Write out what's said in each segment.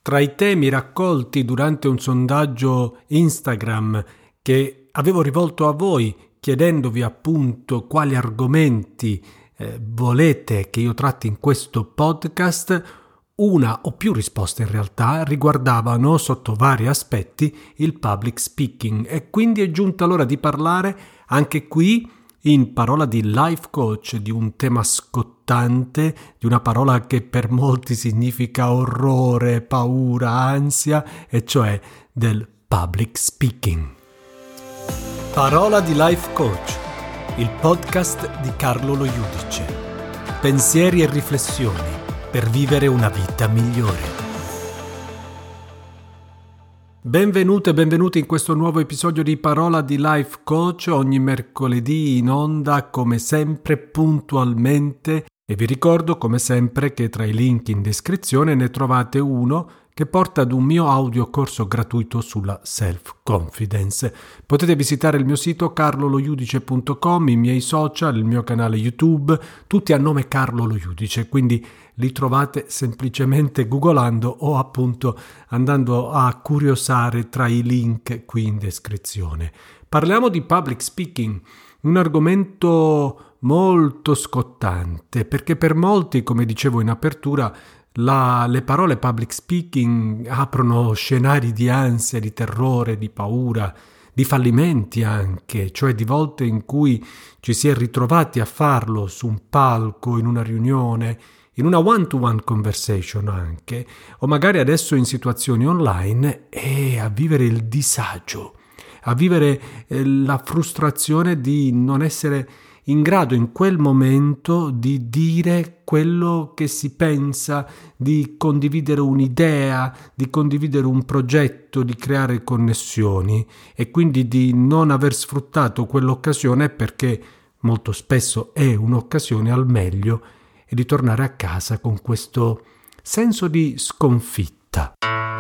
Tra i temi raccolti durante un sondaggio Instagram che avevo rivolto a voi, chiedendovi appunto quali argomenti volete che io tratti in questo podcast, una o più risposte in realtà riguardavano sotto vari aspetti il public speaking e quindi è giunta l'ora di parlare anche qui in parola di life coach di un tema scottante, di una parola che per molti significa orrore, paura, ansia, e cioè del public speaking. Parola di life coach, il podcast di Carlo Lo Judice. Pensieri e riflessioni per vivere una vita migliore. Benvenute e benvenuti in questo nuovo episodio di Parola di Life Coach, ogni mercoledì in onda come sempre puntualmente, e vi ricordo come sempre che tra i link in descrizione ne trovate uno che porta ad un mio audiocorso gratuito sulla self-confidence. Potete visitare il mio sito carlolojudice.com, i miei social, il mio canale YouTube, tutti a nome Carlo Lo Judice, quindi li trovate semplicemente googolando o appunto andando a curiosare tra i link qui in descrizione. Parliamo di public speaking, un argomento molto scottante perché per molti, come dicevo in apertura, le parole public speaking aprono scenari di ansia, di terrore, di paura, di fallimenti anche, cioè di volte in cui ci si è ritrovati a farlo su un palco, in una riunione, in una one-to-one conversation anche, o magari adesso in situazioni online, e a vivere il disagio, a vivere la frustrazione di non essere in grado in quel momento di dire quello che si pensa, di condividere un'idea, di condividere un progetto, di creare connessioni e quindi di non aver sfruttato quell'occasione perché molto spesso è un'occasione al meglio e di tornare a casa con questo senso di sconfitta.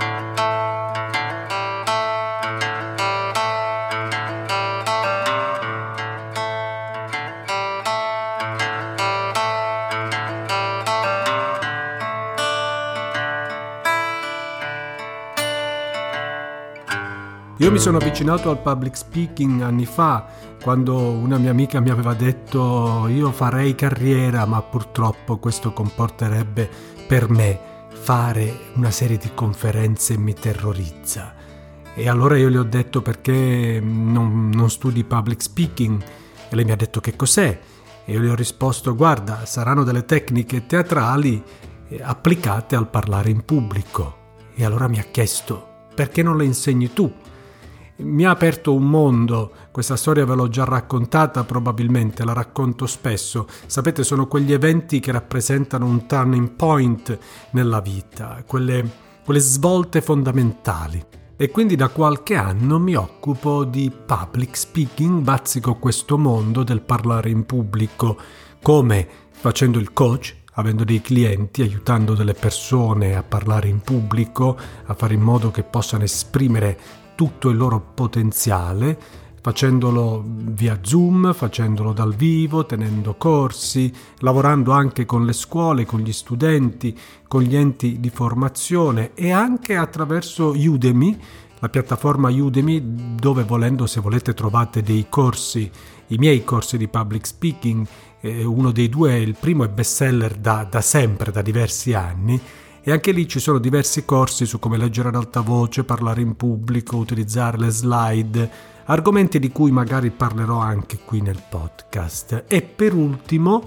Io mi sono avvicinato al public speaking anni fa, quando una mia amica mi aveva detto io farei carriera, ma purtroppo questo comporterebbe per me fare una serie di conferenze mi terrorizza. E allora io le ho detto perché non studi public speaking? E lei mi ha detto che cos'è? E io le ho risposto guarda, saranno delle tecniche teatrali applicate al parlare in pubblico. E allora mi ha chiesto perché non le insegni tu? Mi ha aperto un mondo, questa storia ve l'ho già raccontata probabilmente, la racconto spesso. Sapete, sono quegli eventi che rappresentano un turning point nella vita, quelle svolte fondamentali. E quindi da qualche anno mi occupo di public speaking, bazzico questo mondo del parlare in pubblico, come facendo il coach, avendo dei clienti, aiutando delle persone a parlare in pubblico, a fare in modo che possano esprimere tutto il loro potenziale, facendolo via Zoom, facendolo dal vivo, tenendo corsi, lavorando anche con le scuole, con gli studenti, con gli enti di formazione e anche attraverso Udemy, la piattaforma Udemy dove volendo, se volete, trovate dei corsi, i miei corsi di public speaking, uno dei due, il primo è bestseller da sempre, da diversi anni, e anche lì ci sono diversi corsi su come leggere ad alta voce, parlare in pubblico, utilizzare le slide, argomenti di cui magari parlerò anche qui nel podcast. E per ultimo,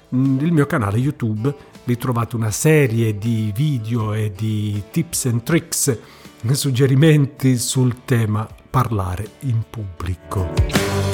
il mio canale YouTube, lì trovate una serie di video e di tips and tricks, suggerimenti sul tema parlare in pubblico.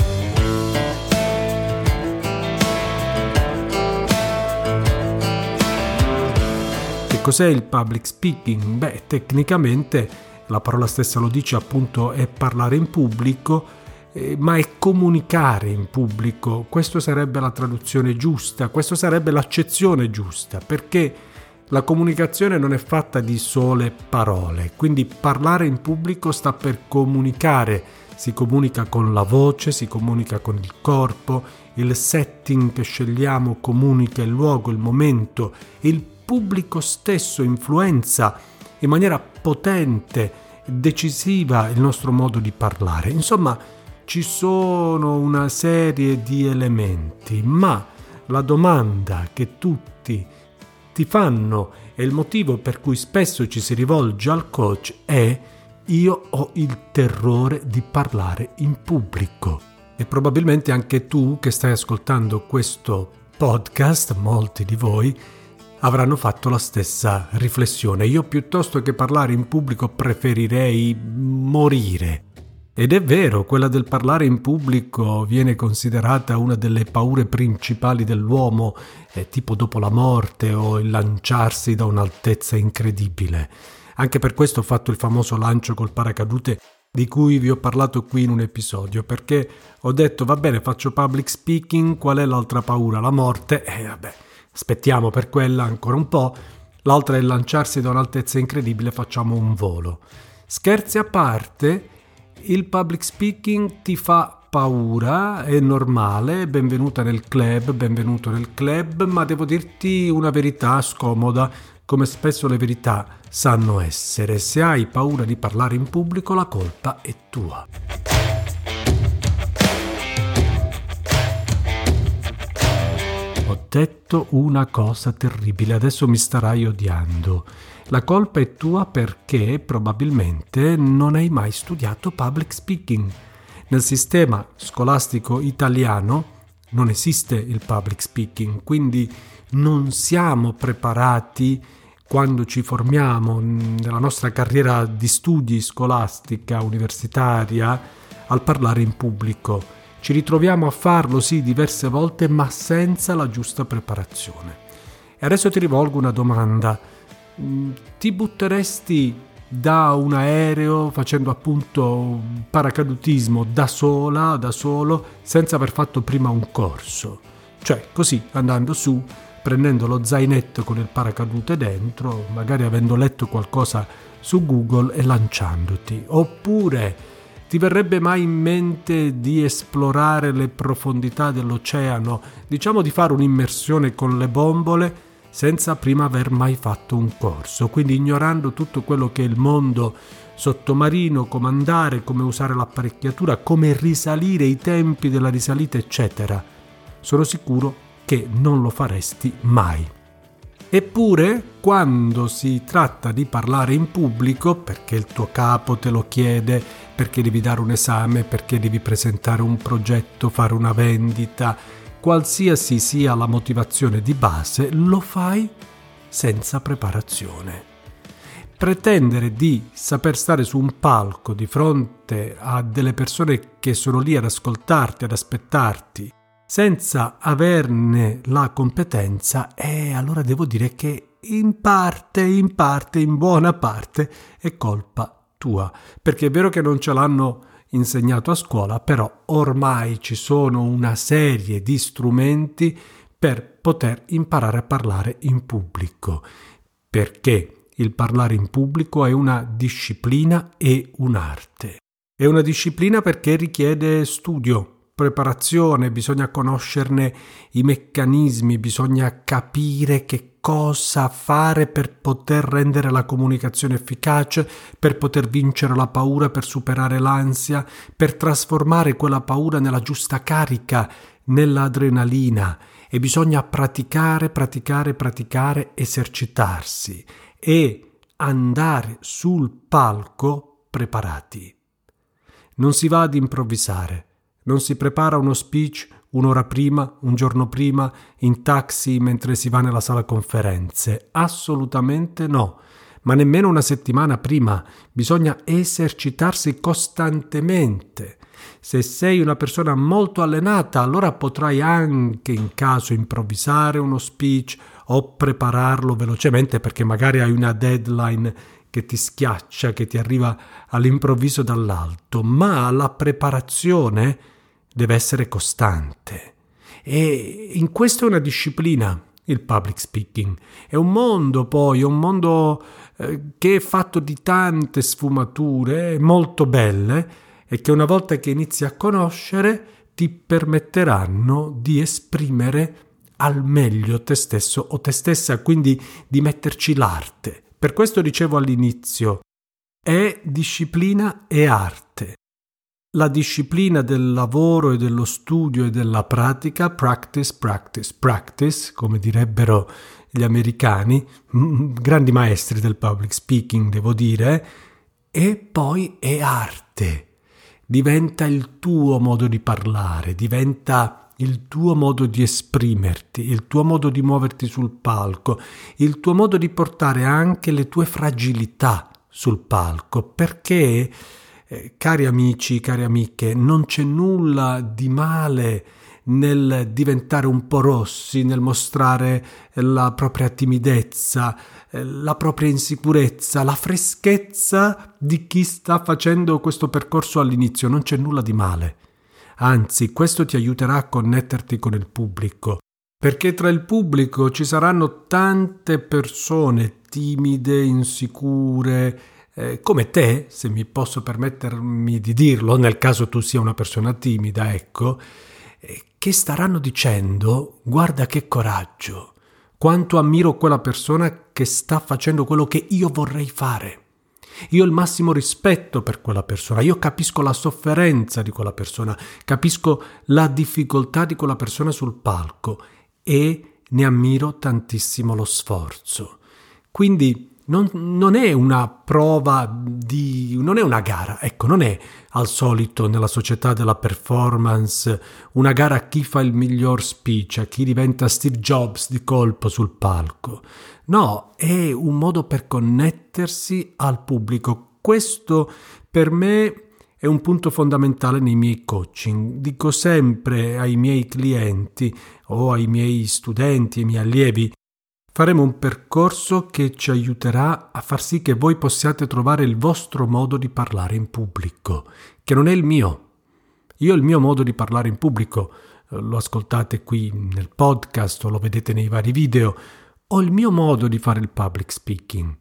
Cos'è il public speaking? Beh, tecnicamente la parola stessa lo dice, appunto, è parlare in pubblico, ma è comunicare in pubblico. Questo sarebbe la traduzione giusta, questo sarebbe l'accezione giusta, perché la comunicazione non è fatta di sole parole, quindi parlare in pubblico sta per comunicare. Si comunica con la voce, si comunica con il corpo, il setting che scegliamo comunica il luogo, il momento, il pubblico stesso influenza in maniera potente, decisiva il nostro modo di parlare. Insomma, ci sono una serie di elementi, ma la domanda che tutti ti fanno e il motivo per cui spesso ci si rivolge al coach è: io ho il terrore di parlare in pubblico. E probabilmente anche tu che stai ascoltando questo podcast, molti di voi, avranno fatto la stessa riflessione. Io piuttosto che parlare in pubblico preferirei morire. Ed è vero, quella del parlare in pubblico viene considerata una delle paure principali dell'uomo, tipo dopo la morte o il lanciarsi da un'altezza incredibile. Anche per questo ho fatto il famoso lancio col paracadute di cui vi ho parlato qui in un episodio, perché ho detto va bene, faccio public speaking, qual è l'altra paura? La morte? Aspettiamo per quella ancora un po'. L'altra è lanciarsi da un'altezza incredibile, facciamo un volo. Scherzi a parte, il public speaking ti fa paura, è normale, benvenuto nel club, ma devo dirti una verità scomoda, come spesso le verità sanno essere. Se hai paura di parlare in pubblico, la colpa è tua. Ho detto una cosa terribile, adesso mi starai odiando. La colpa è tua perché probabilmente non hai mai studiato public speaking. Nel sistema scolastico italiano non esiste il public speaking, quindi non siamo preparati quando ci formiamo nella nostra carriera di studi scolastica, universitaria, al parlare in pubblico. Ci ritroviamo a farlo, sì, diverse volte, ma senza la giusta preparazione. E adesso ti rivolgo una domanda. Ti butteresti da un aereo facendo appunto paracadutismo da solo, senza aver fatto prima un corso? Cioè, così, andando su, prendendo lo zainetto con il paracadute dentro, magari avendo letto qualcosa su Google e lanciandoti. Oppure ti verrebbe mai in mente di esplorare le profondità dell'oceano, diciamo di fare un'immersione con le bombole senza prima aver mai fatto un corso, quindi ignorando tutto quello che è il mondo sottomarino, come andare, come usare l'apparecchiatura, come risalire, i tempi della risalita, eccetera? Sono sicuro che non lo faresti mai. Eppure, quando si tratta di parlare in pubblico, perché il tuo capo te lo chiede, perché devi dare un esame, perché devi presentare un progetto, fare una vendita, qualsiasi sia la motivazione di base, lo fai senza preparazione. Pretendere di saper stare su un palco di fronte a delle persone che sono lì ad ascoltarti, ad aspettarti, senza averne la competenza, allora devo dire che in buona parte è colpa tua, perché è vero che non ce l'hanno insegnato a scuola, però ormai ci sono una serie di strumenti per poter imparare a parlare in pubblico, perché il parlare in pubblico è una disciplina e un'arte. È una disciplina perché richiede studio, preparazione, bisogna conoscerne i meccanismi, bisogna capire che cosa fare per poter rendere la comunicazione efficace, per poter vincere la paura, per superare l'ansia, per trasformare quella paura nella giusta carica, nell'adrenalina, e bisogna praticare, esercitarsi e andare sul palco preparati. Non si va ad improvvisare. Non si prepara uno speech un'ora prima, un giorno prima, in taxi mentre si va nella sala conferenze. Assolutamente no. Ma nemmeno una settimana prima. Bisogna esercitarsi costantemente. Se sei una persona molto allenata, allora potrai anche in caso improvvisare uno speech o prepararlo velocemente perché magari hai una deadline che ti schiaccia, che ti arriva all'improvviso dall'alto. Ma la preparazione deve essere costante, e in questo è una disciplina, il public speaking. È un mondo che è fatto di tante sfumature molto belle e che una volta che inizi a conoscere ti permetteranno di esprimere al meglio te stesso o te stessa, quindi di metterci l'arte Per questo dicevo all'inizio, è disciplina e arte. La disciplina del lavoro e dello studio e della pratica, practice, practice, practice, come direbbero gli americani, grandi maestri del public speaking, devo dire, e poi è arte. Diventa il tuo modo di parlare, diventa il tuo modo di esprimerti, il tuo modo di muoverti sul palco, il tuo modo di portare anche le tue fragilità sul palco, perché, cari amici, cari amiche, non c'è nulla di male nel diventare un po' rossi, nel mostrare la propria timidezza, la propria insicurezza, la freschezza di chi sta facendo questo percorso all'inizio. Non c'è nulla di male. Anzi, questo ti aiuterà a connetterti con il pubblico, perché tra il pubblico ci saranno tante persone timide, insicure, come te, se mi posso permettermi di dirlo, nel caso tu sia una persona timida, ecco, che staranno dicendo: guarda che coraggio, quanto ammiro quella persona che sta facendo quello che io vorrei fare. Io ho il massimo rispetto per quella persona, io capisco la sofferenza di quella persona, capisco la difficoltà di quella persona sul palco e ne ammiro tantissimo lo sforzo. Quindi non è una prova non è una gara, ecco, non è al solito nella società della performance una gara a chi fa il miglior speech, a chi diventa Steve Jobs di colpo sul palco. No, è un modo per connettersi al pubblico. Questo per me è un punto fondamentale nei miei coaching. Dico sempre ai miei clienti o ai miei studenti, ai miei allievi: faremo un percorso che ci aiuterà a far sì che voi possiate trovare il vostro modo di parlare in pubblico, che non è il mio. Io il mio modo di parlare in pubblico, lo ascoltate qui nel podcast o lo vedete nei vari video, ho il mio modo di fare il public speaking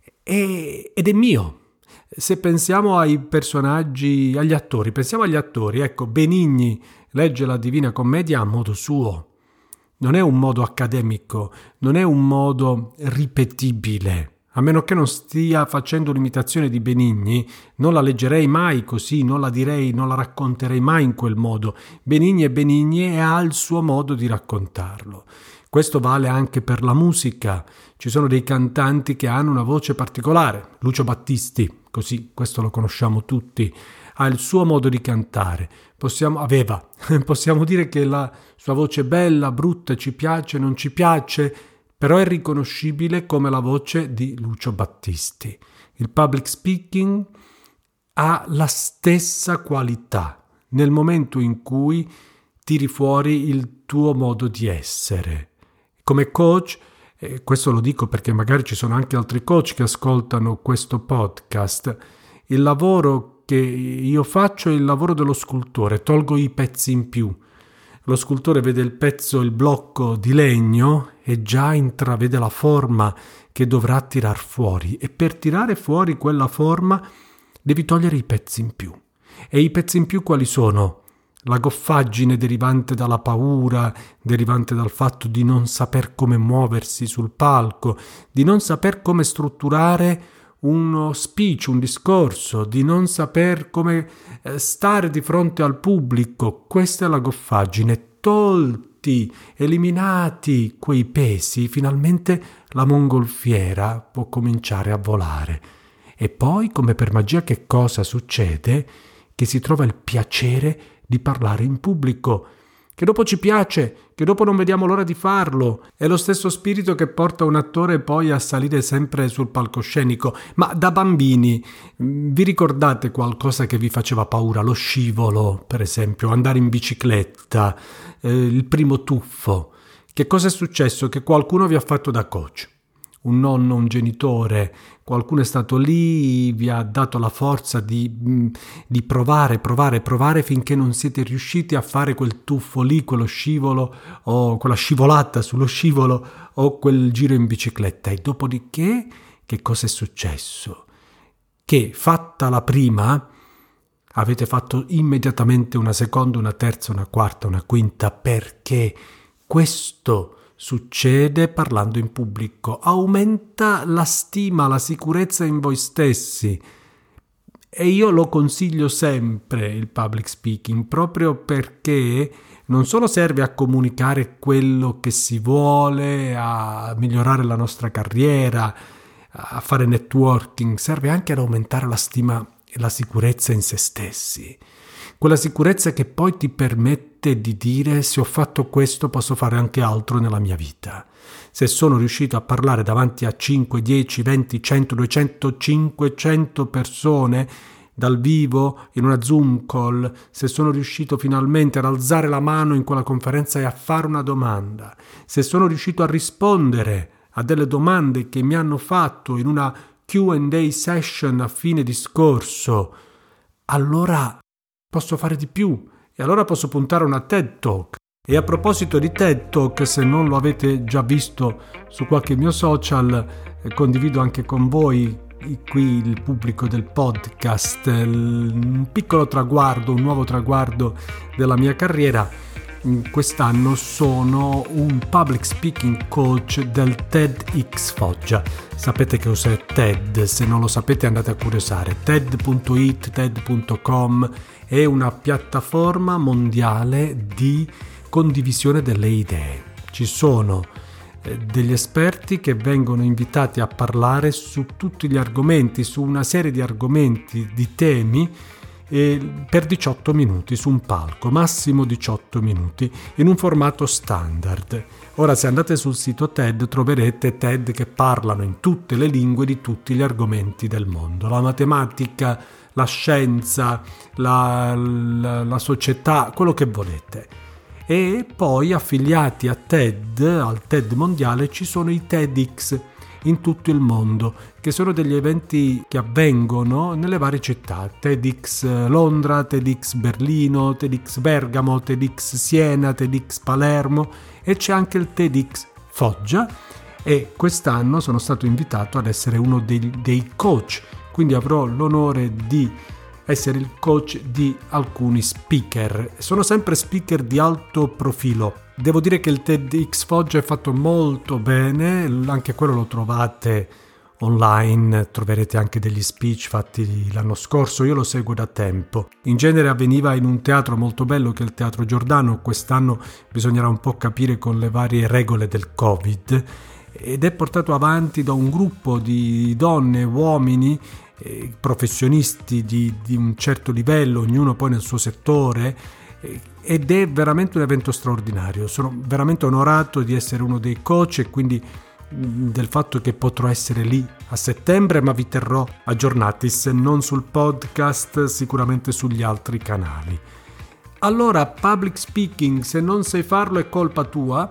ed è mio. Se pensiamo ai personaggi, pensiamo agli attori, ecco, Benigni legge la Divina Commedia a modo suo. Non è un modo accademico, non è un modo ripetibile. A meno che non stia facendo l'imitazione di Benigni, non la leggerei mai così, non la direi, non la racconterei mai in quel modo. Benigni è Benigni e ha il suo modo di raccontarlo. Questo vale anche per la musica. Ci sono dei cantanti che hanno una voce particolare. Lucio Battisti, così, questo lo conosciamo tutti, ha il suo modo di cantare. Possiamo dire che la sua voce è bella, brutta, ci piace, non ci piace, però è riconoscibile come la voce di Lucio Battisti. Il public speaking ha la stessa qualità nel momento in cui tiri fuori il tuo modo di essere. Come coach, questo lo dico perché magari ci sono anche altri coach che ascoltano questo podcast, il lavoro che io faccio è il lavoro dello scultore, tolgo i pezzi in più. Lo scultore vede il blocco di legno e già intravede la forma che dovrà tirar fuori, e per tirare fuori quella forma devi togliere i pezzi in più. E i pezzi in più quali sono? La goffaggine derivante dalla paura, derivante dal fatto di non saper come muoversi sul palco, di non saper come strutturare uno speech, un discorso, di non saper come stare di fronte al pubblico. Questa è la goffaggine. Tolti, eliminati quei pesi, finalmente la mongolfiera può cominciare a volare. E poi, come per magia, che cosa succede? Che si trova il piacere di parlare in pubblico, che dopo ci piace, che dopo non vediamo l'ora di farlo. È lo stesso spirito che porta un attore poi a salire sempre sul palcoscenico. Ma da bambini vi ricordate qualcosa che vi faceva paura? Lo scivolo, per esempio, andare in bicicletta, il primo tuffo. Che cosa è successo? Che qualcuno vi ha fatto da coach. Un nonno, un genitore, qualcuno è stato lì, vi ha dato la forza di provare finché non siete riusciti a fare quel tuffo lì, quello scivolo o quella scivolata sullo scivolo o quel giro in bicicletta. E dopodiché che cosa è successo? Che fatta la prima avete fatto immediatamente una seconda, una terza, una quarta, una quinta, perché questo succede parlando in pubblico, aumenta la stima, la sicurezza in voi stessi. E io lo consiglio sempre il public speaking, proprio perché non solo serve a comunicare quello che si vuole, a migliorare la nostra carriera, a fare networking, serve anche ad aumentare la stima e la sicurezza in se stessi. Quella sicurezza che poi ti permette di dire: se ho fatto questo posso fare anche altro nella mia vita. Se sono riuscito a parlare davanti a 5, 10, 20, 100, 200, 500 persone dal vivo in una Zoom call, se sono riuscito finalmente ad alzare la mano in quella conferenza e a fare una domanda, se sono riuscito a rispondere a delle domande che mi hanno fatto in una Q&A session a fine discorso, allora posso fare di più e allora posso puntare una TED Talk. E a proposito di TED Talk, se non lo avete già visto su qualche mio social, condivido anche con voi, qui il pubblico del podcast, un piccolo traguardo, un nuovo traguardo della mia carriera. Quest'anno sono un public speaking coach del TEDx Foggia. Sapete che cos'è TED? Se non lo sapete andate a curiosare. TED.it, TED.com è una piattaforma mondiale di condivisione delle idee. Ci sono degli esperti che vengono invitati a parlare su tutti gli argomenti, su una serie di argomenti, di temi, per 18 minuti su un palco, massimo 18 minuti, in un formato standard. Ora, se andate sul sito TED troverete TED che parlano in tutte le lingue di tutti gli argomenti del mondo: la matematica, la scienza, la società, quello che volete. E poi affiliati a TED, al TED mondiale, ci sono i TEDx in tutto il mondo, che sono degli eventi che avvengono nelle varie città: TEDx Londra, TEDx Berlino, TEDx Bergamo, TEDx Siena, TEDx Palermo, e c'è anche il TEDx Foggia. E quest'anno sono stato invitato ad essere uno dei coach, quindi avrò l'onore di essere il coach di alcuni speaker. Sono sempre speaker di alto profilo. Devo dire che il TEDx Foggia è fatto molto bene, anche quello lo trovate online, troverete anche degli speech fatti l'anno scorso, io lo seguo da tempo. In genere avveniva in un teatro molto bello che è il Teatro Giordano. Quest'anno bisognerà un po' capire con le varie regole del Covid, ed è portato avanti da un gruppo di donne e uomini, professionisti di un certo livello, ognuno poi nel suo settore, ed è veramente un evento straordinario. Sono veramente onorato di essere uno dei coach e quindi del fatto che potrò essere lì a settembre, ma vi terrò aggiornati, se non sul podcast sicuramente sugli altri canali. Allora, public speaking, se non sai farlo è colpa tua,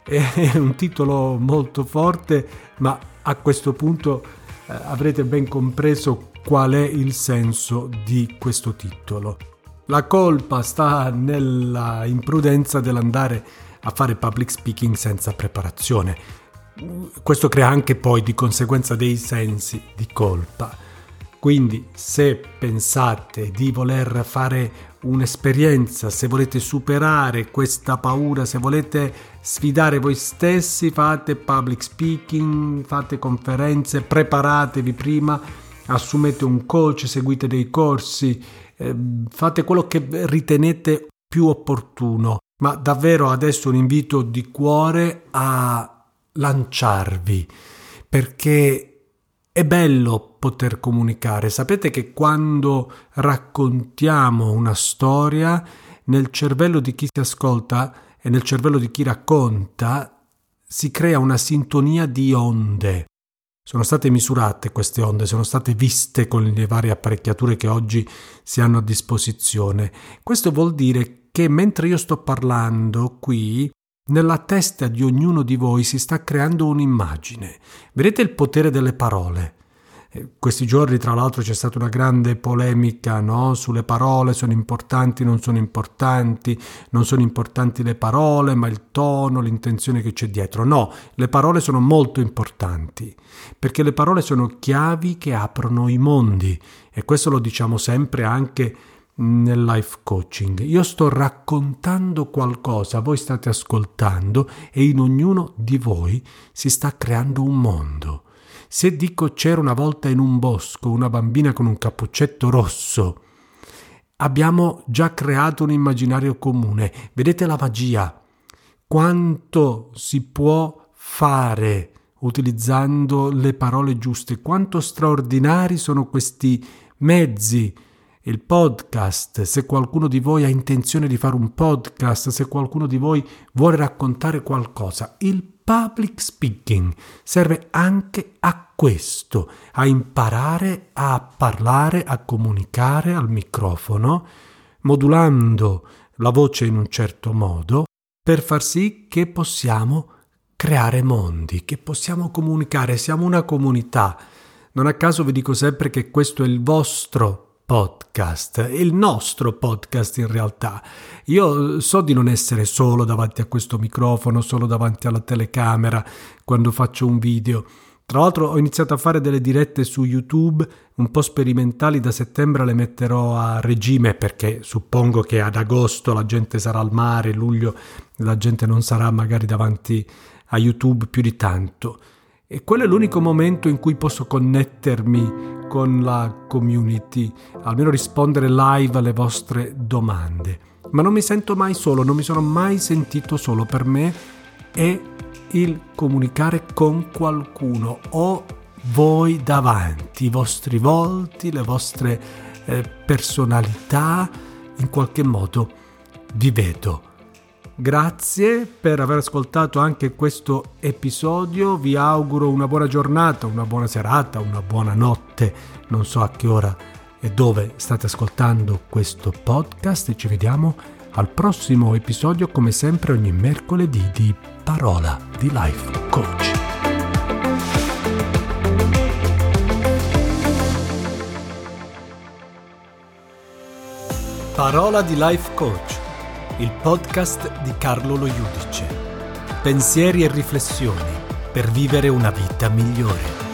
è un titolo molto forte, ma a questo punto avrete ben compreso qual è il senso di questo titolo. La colpa sta nella imprudenza dell'andare a fare public speaking senza preparazione. Questo crea anche poi di conseguenza dei sensi di colpa. Quindi se pensate di voler fare un'esperienza, se volete superare questa paura, se volete sfidare voi stessi, fate public speaking, fate conferenze, preparatevi prima, assumete un coach, seguite dei corsi, fate quello che ritenete più opportuno. Ma davvero adesso un invito di cuore a lanciarvi, perché è bello poter comunicare. Sapete che quando raccontiamo una storia, nel cervello di chi si ascolta e nel cervello di chi racconta si crea una sintonia di onde. Sono state misurate queste onde, sono state viste con le varie apparecchiature che oggi si hanno a disposizione. Questo vuol dire che mentre io sto parlando qui, nella testa di ognuno di voi si sta creando un'immagine. Vedete il potere delle parole? Questi giorni, tra l'altro, c'è stata una grande polemica, no? Sulle parole, sono importanti, non sono importanti le parole, ma il tono, l'intenzione che c'è dietro. No, le parole sono molto importanti, perché le parole sono chiavi che aprono i mondi, e questo lo diciamo sempre anche nel life coaching. Io sto raccontando qualcosa, voi state ascoltando e in ognuno di voi si sta creando un mondo. Se dico c'era una volta in un bosco una bambina con un cappuccetto rosso, abbiamo già creato un immaginario comune. Vedete la magia? Quanto si può fare utilizzando le parole giuste, quanto straordinari sono questi mezzi. Il podcast, se qualcuno di voi ha intenzione di fare un podcast, se qualcuno di voi vuole raccontare qualcosa, il public speaking serve anche a questo, a imparare a parlare, a comunicare al microfono, modulando la voce in un certo modo, per far sì che possiamo creare mondi, che possiamo comunicare, siamo una comunità. Non a caso vi dico sempre che questo è il vostro podcast, il nostro podcast in realtà. Io so di non essere solo davanti a questo microfono, solo davanti alla telecamera quando faccio un video. Tra l'altro ho iniziato a fare delle dirette su YouTube un po' sperimentali, da settembre le metterò a regime perché suppongo che ad agosto la gente sarà al mare, luglio la gente non sarà magari davanti a YouTube più di tanto. E quello è l'unico momento in cui posso connettermi con la community, almeno rispondere live alle vostre domande. Ma non mi sento mai solo, non mi sono mai sentito solo. Per me è il comunicare con qualcuno. Ho voi davanti, i vostri volti, le vostre personalità, in qualche modo vi vedo. Grazie per aver ascoltato anche questo episodio, vi auguro una buona giornata, una buona serata, una buona notte, non so a che ora e dove state ascoltando questo podcast e ci vediamo al prossimo episodio come sempre ogni mercoledì di Parola di Life Coach. Parola di Life Coach, il podcast di Carlo Lo Judice. Pensieri e riflessioni per vivere una vita migliore.